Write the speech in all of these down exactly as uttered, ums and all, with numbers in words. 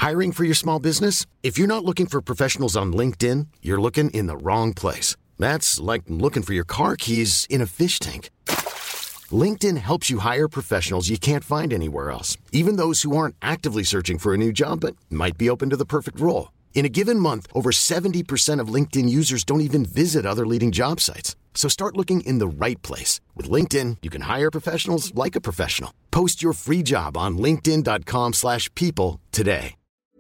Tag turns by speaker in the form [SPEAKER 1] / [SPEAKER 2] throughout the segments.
[SPEAKER 1] Hiring for your small business? If you're not looking for professionals on LinkedIn, you're looking in the wrong place. That's like looking for your car keys in a fish tank. LinkedIn helps you hire professionals you can't find anywhere else, even those who aren't actively searching for a new job but might be open to the perfect role. In a given month, over seventy percent of LinkedIn users don't even visit other leading job sites. So start looking in the right place. With LinkedIn, you can hire professionals like a professional. Post your free job on linkedin.com slash people today.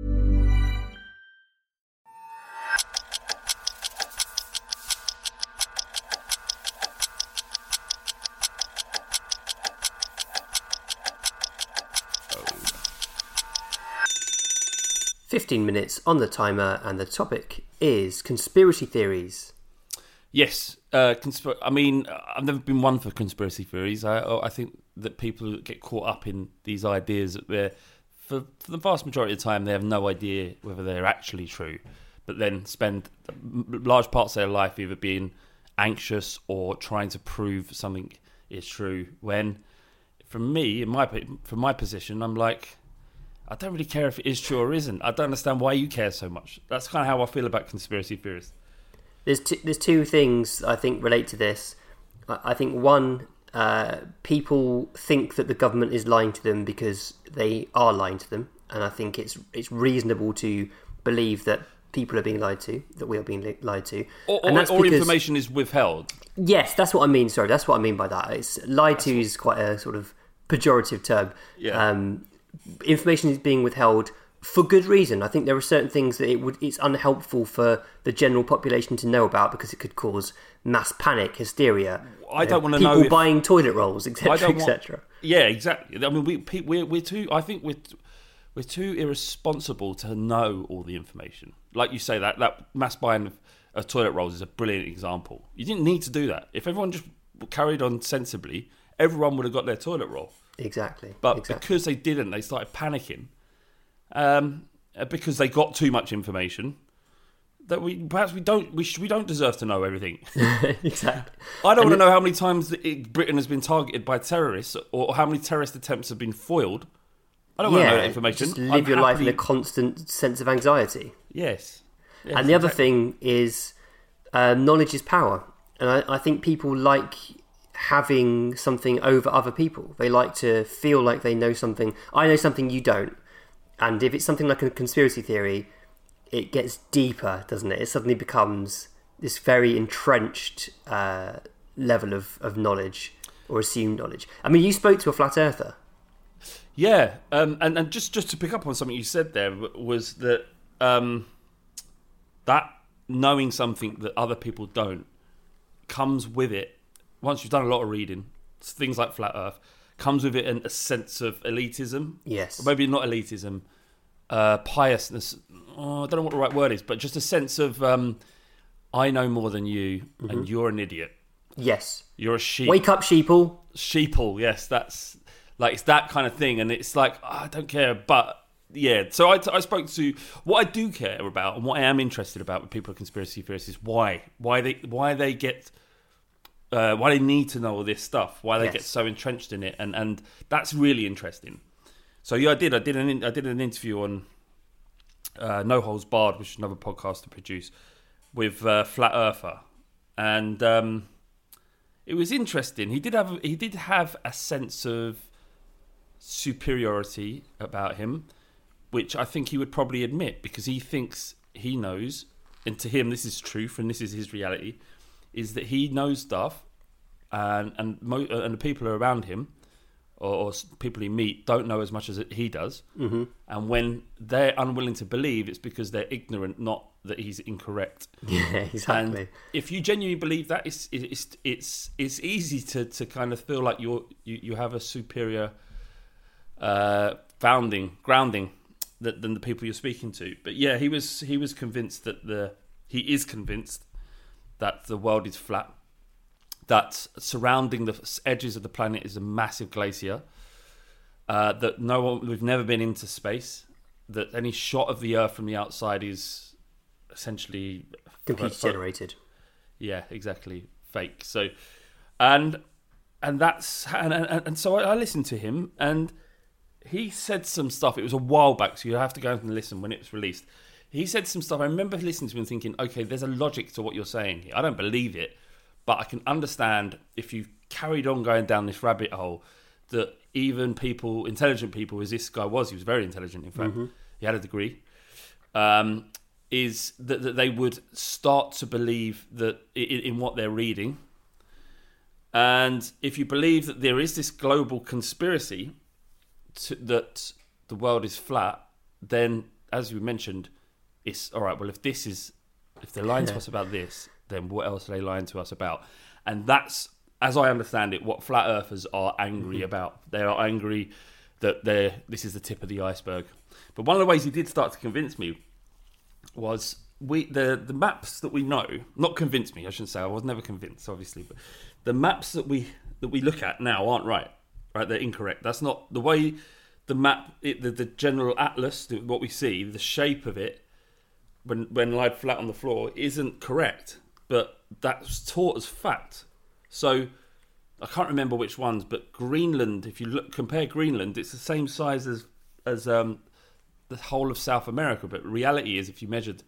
[SPEAKER 2] fifteen minutes on the timer, and the topic is conspiracy theories.
[SPEAKER 3] Yes, uh, consp- I mean, I've never been one for conspiracy theories. I, I think that people get caught up in these ideas that they're, for, for the vast majority of the time, they have no idea whether they're actually true, but then spend large parts of their life either being anxious or trying to prove something is true. When, for me, in my from my position, I'm like, I don't really care if it is true or isn't. I don't understand why you care so much. That's kind of how I feel about conspiracy theories.
[SPEAKER 2] There's two, there's two things I think relate to this. I think one, uh, people think that the government is lying to them because they are lying to them, and I think it's it's reasonable to believe that people are being lied to, that we are being li- lied to,
[SPEAKER 3] or,
[SPEAKER 2] and that's
[SPEAKER 3] or
[SPEAKER 2] because,
[SPEAKER 3] information is withheld.
[SPEAKER 2] Yes, that's what I mean. Sorry, that's what I mean by that. It's lied that's to what... is quite a sort of pejorative term.
[SPEAKER 3] Yeah.
[SPEAKER 2] Um, information is being withheld for good reason. I think there are certain things that it would it's unhelpful for the general population to know about because it could cause mass panic, hysteria.
[SPEAKER 3] I don't
[SPEAKER 2] uh,
[SPEAKER 3] want to
[SPEAKER 2] people
[SPEAKER 3] know if,
[SPEAKER 2] buying toilet rolls, et cetera, et cetera.
[SPEAKER 3] Yeah, exactly. I mean, we we're we're too. I think we're we're too irresponsible to know all the information. Like you say, that that mass buying of, of toilet rolls is a brilliant example. You didn't need to do that. If everyone just carried on sensibly, everyone would have got their toilet roll.
[SPEAKER 2] Exactly.
[SPEAKER 3] But
[SPEAKER 2] exactly.
[SPEAKER 3] because they didn't, they started panicking. Um, because they got too much information that we perhaps we don't we, sh- we don't deserve to know everything.
[SPEAKER 2] Exactly.
[SPEAKER 3] I don't
[SPEAKER 2] and
[SPEAKER 3] want to
[SPEAKER 2] it,
[SPEAKER 3] know how many times that it, Britain has been targeted by terrorists or how many terrorist attempts have been foiled. I don't
[SPEAKER 2] yeah,
[SPEAKER 3] want to know that information.
[SPEAKER 2] Just live
[SPEAKER 3] I'm
[SPEAKER 2] your
[SPEAKER 3] happily...
[SPEAKER 2] life in a constant sense of anxiety.
[SPEAKER 3] Yes. yes
[SPEAKER 2] and the other
[SPEAKER 3] exactly.
[SPEAKER 2] thing is uh, knowledge is power. And I, I think people like having something over other people. They like to feel like they know something. I know something you don't. And if it's something like a conspiracy theory, it gets deeper, doesn't it? It suddenly becomes this very entrenched uh, level of, of knowledge or assumed knowledge. I mean, you spoke to a flat earther.
[SPEAKER 3] Yeah, um, and, and just, just to pick up on something you said there was that um, that knowing something that other people don't comes with it, once you've done a lot of reading, things like Flat Earth, comes with it an, a sense of elitism.
[SPEAKER 2] Yes.
[SPEAKER 3] Or maybe not elitism, uh, piousness. Oh, I don't know what the right word is, but just a sense of um, I know more than you, mm-hmm. and you're an idiot.
[SPEAKER 2] Yes.
[SPEAKER 3] You're a sheep.
[SPEAKER 2] Wake up, sheeple.
[SPEAKER 3] Sheeple, yes, that's like it's that kind of thing, and it's like oh, I don't care, but yeah. So I, I spoke to what I do care about and what I am interested about with people with conspiracy theories is why, why they, why they get. Uh, why they need to know all this stuff, why they yes. get so entrenched in it, and, and that's really interesting. So yeah, I did. I did an I did an interview on uh, No Holds Barred, which is another podcast to produce with uh, Flat Earther, and um, it was interesting. He did have he did have a sense of superiority about him, which I think he would probably admit because he thinks he knows, and to him this is truth and this is his reality. Is that he knows stuff, and and mo- and the people around him, or, or people he meet, don't know as much as he does.
[SPEAKER 2] Mm-hmm.
[SPEAKER 3] And when they're unwilling to believe, it's because they're ignorant, not that he's incorrect.
[SPEAKER 2] Yeah, exactly.
[SPEAKER 3] And if you genuinely believe that, it's it's it's it's easy to, to kind of feel like you're you, you have a superior uh, founding grounding that, than the people you're speaking to. But yeah, he was he was convinced that the he is convinced. That the world is flat, that surrounding the edges of the planet is a massive glacier, uh, that no one, we've never been into space, that any shot of the Earth from the outside is essentially
[SPEAKER 2] computer generated.
[SPEAKER 3] Yeah, exactly, fake. So, and and that's and and, and so I, I listened to him, and he said some stuff. It was a while back, so you have to go and listen when it was released. He said some stuff. I remember listening to him and thinking, okay, there's a logic to what you're saying here. I don't believe it, but I can understand if you've carried on going down this rabbit hole that even people, intelligent people, as this guy was, he was very intelligent, in fact, mm-hmm. he had a degree, um, is that, that they would start to believe that in, in what they're reading. And if you believe that there is this global conspiracy to, that the world is flat, then, as you mentioned, it's all right. Well, if this is, if they're lying to us about this, then what else are they lying to us about? And that's, as I understand it, what flat earthers are angry mm-hmm. about. They are angry that they're this is the tip of the iceberg. But one of the ways he did start to convince me was we the the maps that we know. Not convince me, I shouldn't say. I was never convinced, obviously, but the maps that we that we look at now aren't right. Right, they're incorrect. That's not the way the map, it, the, the general atlas, what we see, the shape of it, when when lied flat on the floor, isn't correct. But that's taught as fact. So I can't remember which ones, but Greenland, if you look compare Greenland, it's the same size as as um, the whole of South America. But reality is, if you measured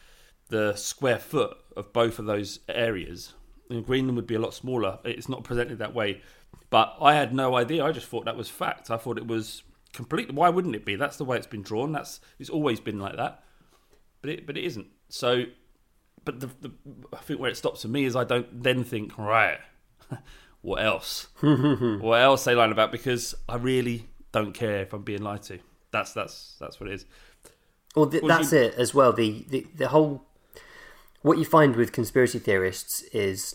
[SPEAKER 3] the square foot of both of those areas, then Greenland would be a lot smaller. It's not presented that way. But I had no idea. I just thought that was fact. I thought it was complete. Why wouldn't it be? That's the way it's been drawn. That's it's always been like that. But it but it isn't. So, but the, the I think where it stops for me is I don't then think, right, what else? What else are they lying about? Because I really don't care if I'm being lied to. That's that's that's what it is.
[SPEAKER 2] Well, th- that's you... it as well. The, the the whole what you find with conspiracy theorists is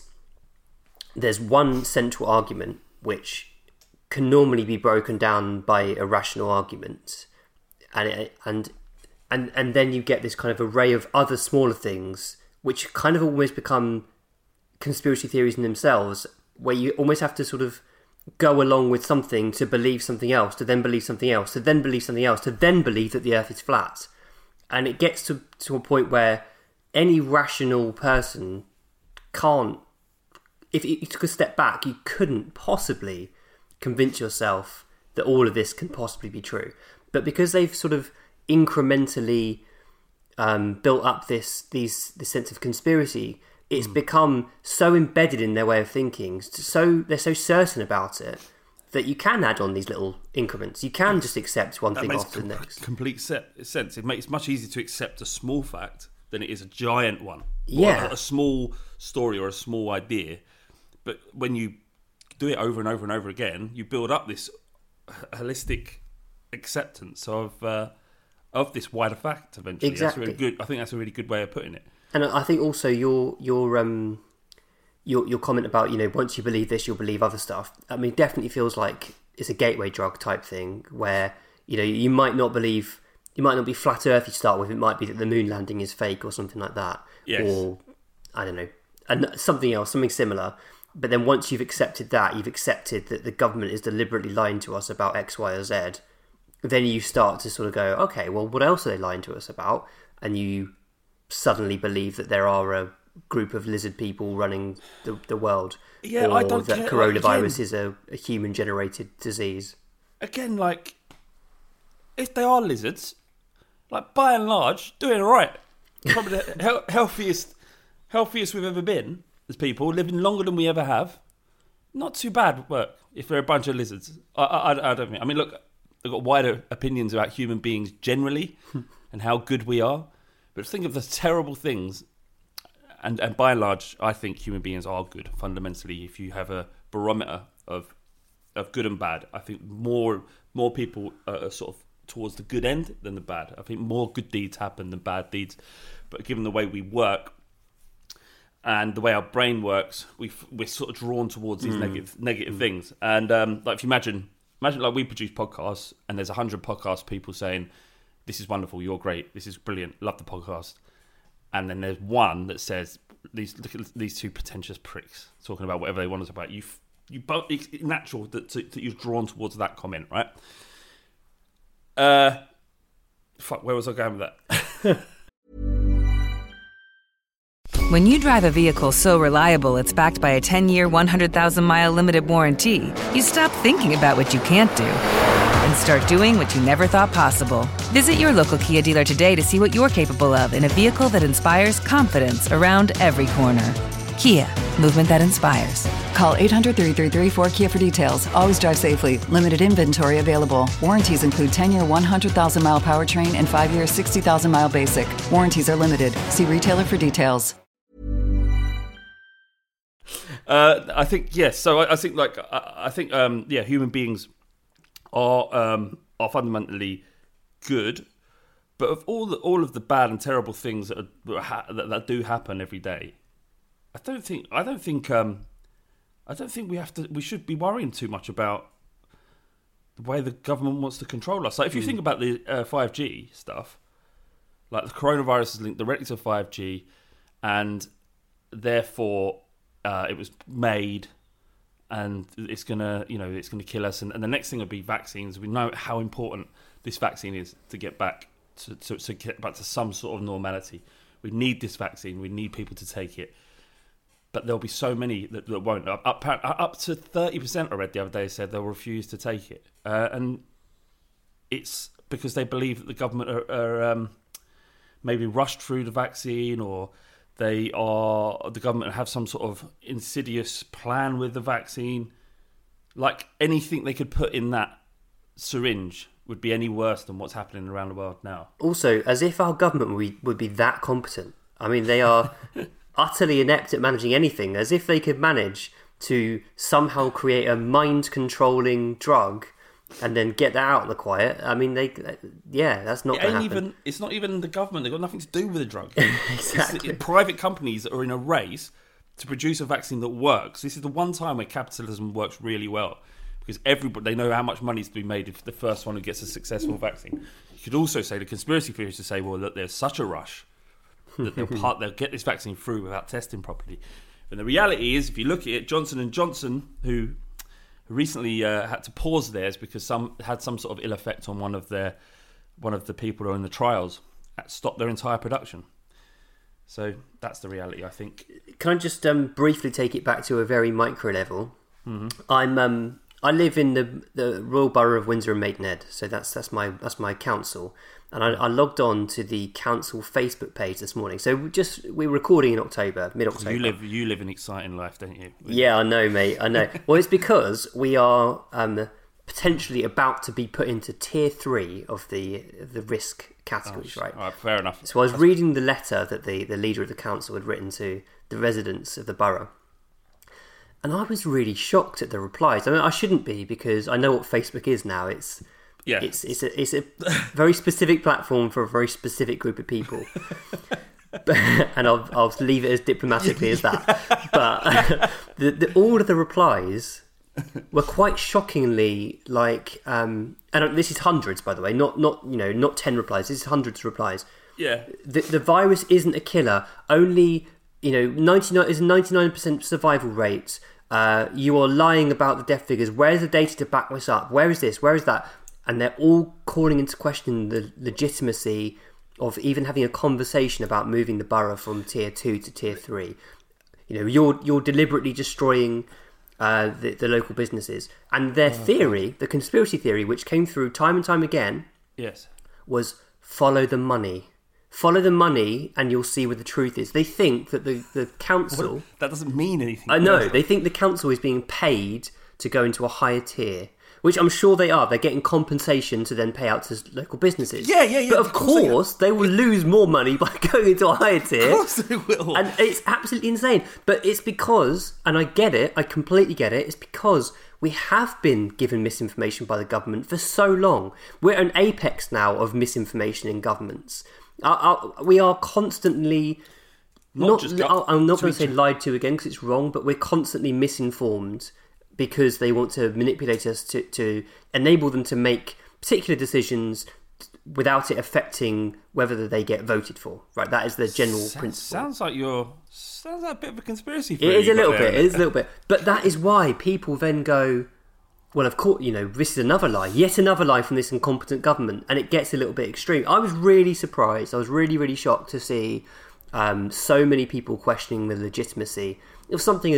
[SPEAKER 2] there's one central argument which can normally be broken down by a rational argument, and it, and and and then you get this kind of array of other smaller things which kind of almost become conspiracy theories in themselves, where you almost have to sort of go along with something to believe something else, to then believe something else, to then believe something else, to then believe that the Earth is flat, and it gets to to a point where any rational person can't. If you took a step back, you couldn't possibly convince yourself that all of this can possibly be true. But because they've sort of incrementally um, built up this these this sense of conspiracy, it's mm. become so embedded in their way of thinking, so they're so certain about it that you can add on these little increments. You can just accept one
[SPEAKER 3] that
[SPEAKER 2] thing
[SPEAKER 3] makes
[SPEAKER 2] after
[SPEAKER 3] com-
[SPEAKER 2] the next.
[SPEAKER 3] Complete set, sense. It makes it much easier to accept a small fact than it is a giant one.
[SPEAKER 2] Yeah,
[SPEAKER 3] or a, a small story or a small idea. But when you do it over and over and over again, you build up this holistic acceptance of uh, of this wider fact. Eventually,
[SPEAKER 2] exactly.
[SPEAKER 3] That's really good. I think that's a really good way of putting it.
[SPEAKER 2] And I think also your your um your your comment about, you know, once you believe this, you'll believe other stuff. I mean, it definitely feels like it's a gateway drug type thing where, you know, you might not believe, you might not be flat Earth you start with. It might be that the moon landing is fake or something like that.
[SPEAKER 3] Yes.
[SPEAKER 2] Or I don't know, and something else, something similar. But then once you've accepted that, you've accepted that the government is deliberately lying to us about X, Y, or Z, then you start to sort of go, okay, well, what else are they lying to us about? And you suddenly believe that there are a group of lizard people running the, the world.
[SPEAKER 3] Yeah,
[SPEAKER 2] or
[SPEAKER 3] I don't
[SPEAKER 2] that
[SPEAKER 3] care.
[SPEAKER 2] coronavirus
[SPEAKER 3] Again,
[SPEAKER 2] is a, a human-generated disease.
[SPEAKER 3] Again, like, if they are lizards, like, by and large, doing all right. Probably the he- healthiest, healthiest we've ever been. As people living longer than we ever have, not too bad work if they're a bunch of lizards. I, I, I don't think. I mean, look, I've got wider opinions about human beings generally and how good we are, but think of the terrible things. And and by and large, I think human beings are good fundamentally. If you have a barometer of of good and bad, I think more more people are sort of towards the good end than the bad. I think more good deeds happen than bad deeds. But given the way we work and the way our brain works, we we're sort of drawn towards these mm. negative negative mm. things. And um, like if you imagine, imagine like we produce podcasts, and there's a hundred podcast people saying, "This is wonderful, you're great, this is brilliant, love the podcast," and then there's one that says, "These look at these two pretentious pricks talking about whatever they want to talk about." You you both it's natural that, to, that you're drawn towards that comment, right? Uh, fuck, where was I going with that?
[SPEAKER 4] When you drive a vehicle so reliable it's backed by a ten-year, one hundred thousand mile limited warranty, you stop thinking about what you can't do and and start doing what you never thought possible. Visit your local Kia dealer today to see what you're capable of in a vehicle that inspires confidence around every corner. Kia, movement that inspires.
[SPEAKER 5] Call eight hundred, three three three, four Kia for details. Always drive safely. Limited inventory available. Warranties include ten-year, one hundred thousand mile powertrain and five-year, sixty thousand mile basic. Warranties are limited. See retailer for details.
[SPEAKER 3] Uh, I think yes. So I, I think like I, I think um, yeah, human beings are um, are fundamentally good, but of all the, all of the bad and terrible things that, are, that that do happen every day, I don't think I don't think um, I don't think we have to we should be worrying too much about the way the government wants to control us. Like if you mm. think about the uh, five G stuff, like the coronavirus is linked directly to five G, and therefore. Uh, it was made, and it's gonna, you know, it's gonna kill us. And, and the next thing will be vaccines. We know how important this vaccine is to get back to, to, to get back to some sort of normality. We need this vaccine. We need people to take it. But there'll be so many that, that won't. Up, up, up to thirty percent. I read the other day said they'll refuse to take it, uh, and it's because they believe that the government are, are um, maybe rushed through the vaccine, or they are the government have some sort of insidious plan with the vaccine. Like anything they could put in that syringe would be any worse than what's happening around the world now.
[SPEAKER 2] Also, as if our government would be, would be that competent. I mean, they are utterly inept at managing anything. As if they could manage to somehow create a mind-controlling drug and then get that out in the quiet. I mean, they, yeah, that's not
[SPEAKER 3] it
[SPEAKER 2] going to
[SPEAKER 3] happen.
[SPEAKER 2] happen.
[SPEAKER 3] Even, it's not even the government. They've got nothing to do with the drug.
[SPEAKER 2] Exactly.
[SPEAKER 3] It's private companies that are in a race to produce a vaccine that works. This is the one time where capitalism works really well, because everybody, they know how much money is to be made if the first one who gets a successful vaccine. You could also say the conspiracy theorists to say, well, look, there's such a rush that they'll, part, they'll get this vaccine through without testing properly. And the reality is, if you look at it, Johnson and Johnson, who recently uh, had to pause theirs because some had some sort of ill effect on one of their one of the people who are in the trials, stopped their entire production. So that's the reality, I think.
[SPEAKER 2] Can I just um, briefly take it back to a very micro level?
[SPEAKER 3] Mm-hmm.
[SPEAKER 2] I'm um, I live in the the Royal Borough of Windsor and Maidenhead, so that's that's my that's my council, and I, I logged on to the council Facebook page this morning. So we just we're recording in October, mid October.
[SPEAKER 3] You live you live an exciting life, don't you?
[SPEAKER 2] Yeah, I know, mate. I know. Well, it's because we are um, potentially about to be put into tier three of the the risk categories, oh, right?
[SPEAKER 3] All right, fair enough.
[SPEAKER 2] So I was reading the letter that the the leader of the council had written to the residents of the borough. And I was really shocked at the replies. I mean, I shouldn't be, because I know what Facebook is now. It's yeah. it's it's a, it's a very specific platform for a very specific group of people. And I'll, I'll leave it as diplomatically as that. But the, the, all of the replies were quite shockingly like, um, and this is hundreds, by the way, not not you know not ten replies. This is hundreds of replies.
[SPEAKER 3] Yeah.
[SPEAKER 2] The the virus isn't a killer. Only you know ninety-nine is ninety-nine percent survival rate. Uh, you are lying about the death figures. Where's the data to back this up? Where is this? Where is that? And they're all calling into question the legitimacy of even having a conversation about moving the borough from tier two to tier three. You know, you're you're deliberately destroying uh, the, the local businesses. And their oh, theory, God. the conspiracy theory, which came through time and time again,
[SPEAKER 3] yes,
[SPEAKER 2] was follow the money. Follow the money and you'll see where the truth is. They think that the, the council...
[SPEAKER 3] Well, that doesn't mean anything.
[SPEAKER 2] I know. They think the council is being paid to go into a higher tier, which I'm sure they are. They're getting compensation to then pay out to local businesses.
[SPEAKER 3] Yeah, yeah, yeah.
[SPEAKER 2] But of, of course, course they, they will lose more money by going into a higher tier.
[SPEAKER 3] Of course they will.
[SPEAKER 2] And it's absolutely insane. But it's because, and I get it, I completely get it, it's because we have been given misinformation by the government for so long. We're at an apex now of misinformation in governments. Our, our, we are constantly not, not just go- I'm not going to say lied to again because it's wrong, but we're constantly misinformed because they want to manipulate us to, to enable them to make particular decisions without it affecting whether they get voted for. Right, that is the general S- principle.
[SPEAKER 3] Sounds like you're sounds like a bit of a conspiracy theory.
[SPEAKER 2] It is a little bit. It is a little bit, but that is why people then go, well, of course, you know, this is another lie, yet another lie from this incompetent government, and it gets a little bit extreme. I was really surprised. I was really, really shocked to see um, so many people questioning the legitimacy of something as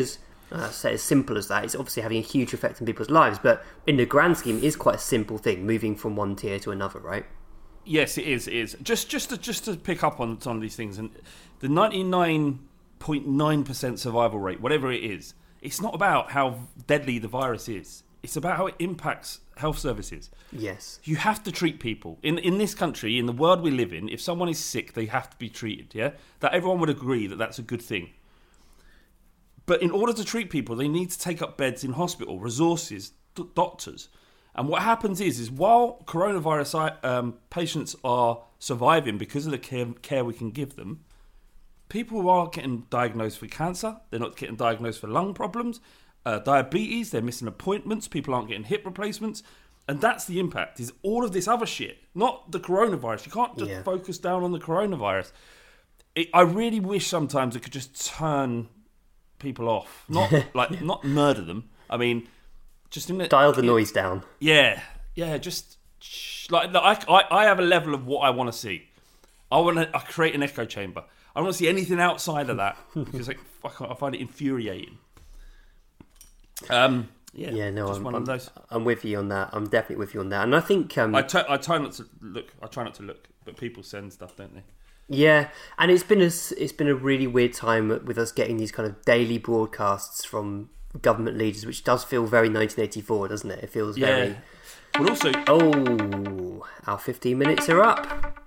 [SPEAKER 2] Uh, say as simple as that. It's obviously having a huge effect on people's lives, but in the grand scheme, it is quite a simple thing, moving from one tier to another, right?
[SPEAKER 3] Yes, it is. It is. Just, just to just to pick up on some of these things, and the ninety-nine point nine percent survival rate, whatever it is, it's not about how deadly the virus is. It's about how it impacts health services.
[SPEAKER 2] Yes.
[SPEAKER 3] You have to treat people. In in this country, in the world we live in, if someone is sick, they have to be treated, yeah? That everyone would agree that that's a good thing. But in order to treat people, they need to take up beds in hospital, resources, d- doctors. And what happens is, is while coronavirus um, patients are surviving because of the care, care we can give them, people who are getting diagnosed for cancer, they're not getting diagnosed for lung problems, uh, diabetes, they're missing appointments, people aren't getting hip replacements. And that's the impact, is all of this other shit, not the coronavirus. You can't just
[SPEAKER 2] yeah.
[SPEAKER 3] focus down on the coronavirus. It, I really wish sometimes it could just turn people off, not like not murder them. I mean, just in the,
[SPEAKER 2] dial the
[SPEAKER 3] yeah,
[SPEAKER 2] noise down.
[SPEAKER 3] Yeah, yeah, just like I, I, I have a level of what I want to see. I want to I create an echo chamber. I don't want to see anything outside of that because like, I find it infuriating. Um, yeah,
[SPEAKER 2] yeah, no,
[SPEAKER 3] just
[SPEAKER 2] I'm,
[SPEAKER 3] one
[SPEAKER 2] I'm,
[SPEAKER 3] of those.
[SPEAKER 2] I'm with you on that. I'm definitely with you on that, and I think um,
[SPEAKER 3] I, t- I try not to look. I try not to look, but people send stuff, don't they?
[SPEAKER 2] Yeah, and it's been a, it's been a really weird time with us getting these kind of daily broadcasts from government leaders, which does feel very nineteen eighty-four, doesn't it? It feels
[SPEAKER 3] Yeah.
[SPEAKER 2] very...
[SPEAKER 3] But also...
[SPEAKER 2] Oh, our fifteen minutes are up.